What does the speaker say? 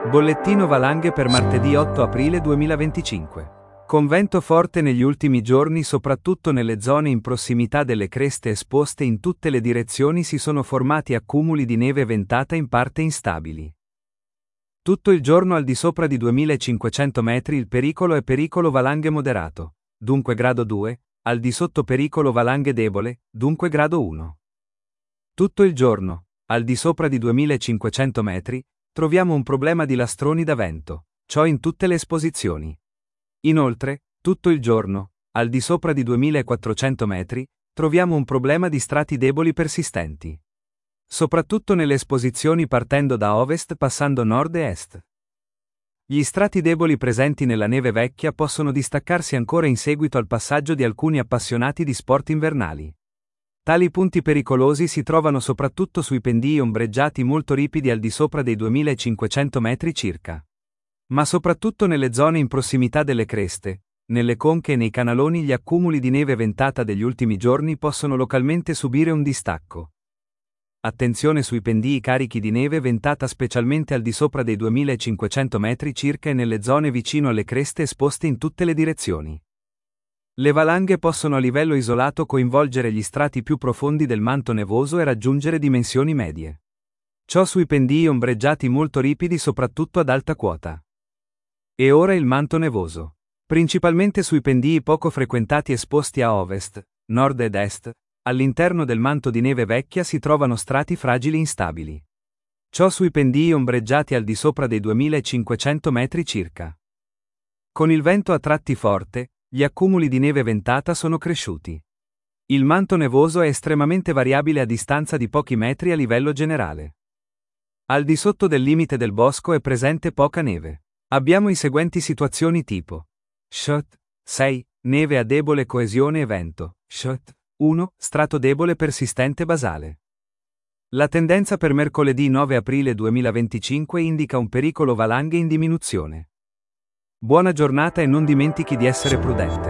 Bollettino valanghe per martedì 8 aprile 2025. Con vento forte negli ultimi giorni, soprattutto nelle zone in prossimità delle creste esposte in tutte le direzioni, si sono formati accumuli di neve ventata in parte instabili. Tutto il giorno al di sopra di 2500 metri il pericolo è pericolo valanghe moderato, dunque grado 2, al di sotto pericolo valanghe debole, dunque grado 1. Tutto il giorno, al di sopra di 2500 metri, troviamo un problema di lastroni da vento, ciò in tutte le esposizioni. Inoltre, tutto il giorno, al di sopra di 2400 metri, troviamo un problema di strati deboli persistenti. Soprattutto nelle esposizioni partendo da ovest passando nord e est. Gli strati deboli presenti nella neve vecchia possono distaccarsi ancora in seguito al passaggio di alcuni appassionati di sport invernali. Tali punti pericolosi si trovano soprattutto sui pendii ombreggiati molto ripidi al di sopra dei 2500 metri circa. Ma soprattutto nelle zone in prossimità delle creste, nelle conche e nei canaloni gli accumuli di neve ventata degli ultimi giorni possono localmente subire un distacco. Attenzione sui pendii carichi di neve ventata specialmente al di sopra dei 2500 metri circa e nelle zone vicino alle creste esposte in tutte le direzioni. Le valanghe possono a livello isolato coinvolgere gli strati più profondi del manto nevoso e raggiungere dimensioni medie. Ciò sui pendii ombreggiati molto ripidi soprattutto ad alta quota. E ora il manto nevoso. Principalmente sui pendii poco frequentati esposti a ovest, nord ed est, all'interno del manto di neve vecchia si trovano strati fragili instabili. Ciò sui pendii ombreggiati al di sopra dei 2500 metri circa. Con il vento a tratti forte, gli accumuli di neve ventata sono cresciuti. Il manto nevoso è estremamente variabile a distanza di pochi metri a livello generale. Al di sotto del limite del bosco è presente poca neve. Abbiamo i seguenti situazioni tipo: Shot 6, neve a debole coesione e vento. Shot 1, strato debole persistente basale. La tendenza per mercoledì 9 aprile 2025 indica un pericolo valanghe in diminuzione. Buona giornata e non dimentichi di essere prudente.